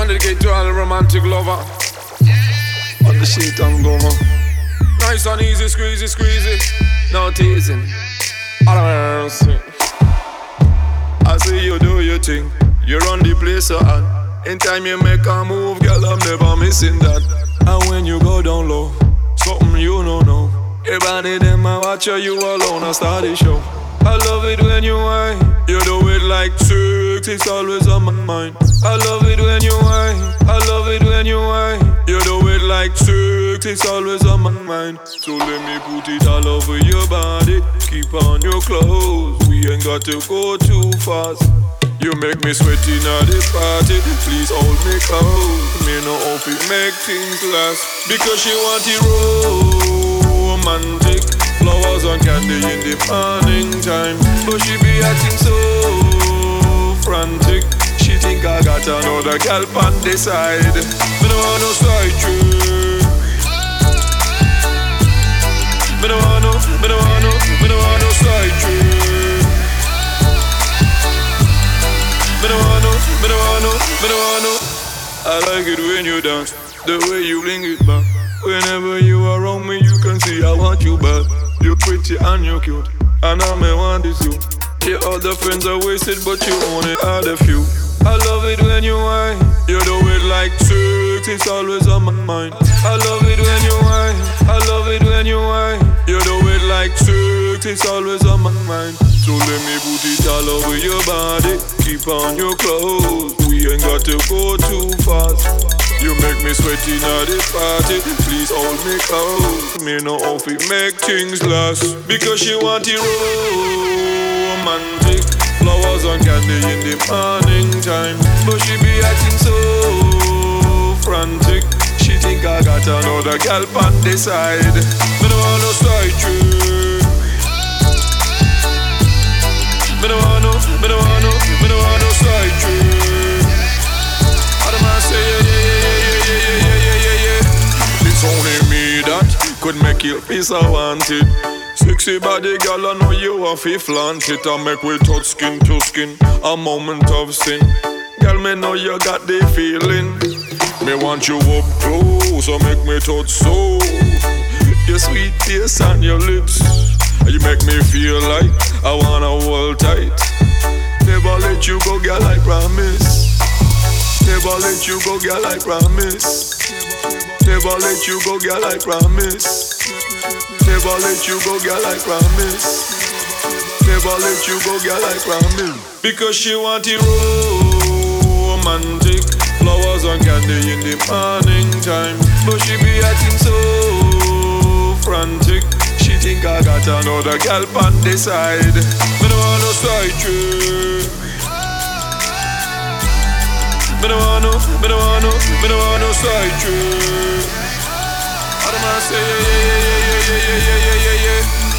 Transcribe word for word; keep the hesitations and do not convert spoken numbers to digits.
one dedicate to all the romantic lover. On the sheet and gover. Nice and easy, squeezy, squeezy. No teasing. All around. I see you do your thing. You run the place so hot. In time you make a move, girl, I'm never missing that. And when you go down low, something you don't know. Everybody them I watch you, you alone, I start the show. I love it when you whine. You do it like sex, it's always on my mind. I love it when you whine. I love it when you whine. You do it like sex, it's always on my mind. So let me put it all over your body. Keep on your clothes, we ain't got to go too fast. You make me sweaty now the party. Please hold me close. Me no hope it make things last. Because she want it romantic. Flowers and candy in the morning time. But she be acting so frantic. She think I got another gal on the side. Me no want no side trick. Me no want no, me no want no, me no want no side trick. Me no want no, me no want no, me no want no. I like it when you dance, the way you bring it back. Whenever you are around me, you can see I want you back. You're pretty and you're cute, and I may want this you. Your other friends are wasted, but you only had a few. I love it when you whine. You do it like sex, it's always on my mind. I love it when you whine. I love it when you whine. You do it like sex, it's always on my mind. So let me put it all over your body. Keep on your clothes, we ain't got to go too fast. You make me sweaty now the party. Please hold me close. Me no hope it make things last. Because she want it romantic. Flowers and candy in the morning time. But she be acting so frantic. She think I got another gal on the side. Me no want no side trick. Me no want no, me no want no, me no want no side trick. How the man say yeah, yeah, yeah, yeah, yeah, yeah, yeah, yeah. It's only me that could make you feel so wanted. Sexy body girl, I know you have to flaunt it. I make we touch skin to skin, a moment of sin. Girl, me know you got the feeling. Me want you up close, so make me touch so. Your sweet taste and your lips, you make me feel like I wanna hold tight. Never let you go, girl, I promise. Never let you go, girl, I promise. Never let you go, girl, I promise. Never let you go, girl, I promise. Never let you go, girl, I promise. Because she want it romantic. Flowers and candy in the morning time. But she be acting so frantic. She think I got another gal on the side. Me no want no side trick. Me no want no, me no want no, me no want no side trick. How the man say yeah, yeah, yeah, yeah, yeah, yeah, yeah, yeah, yeah.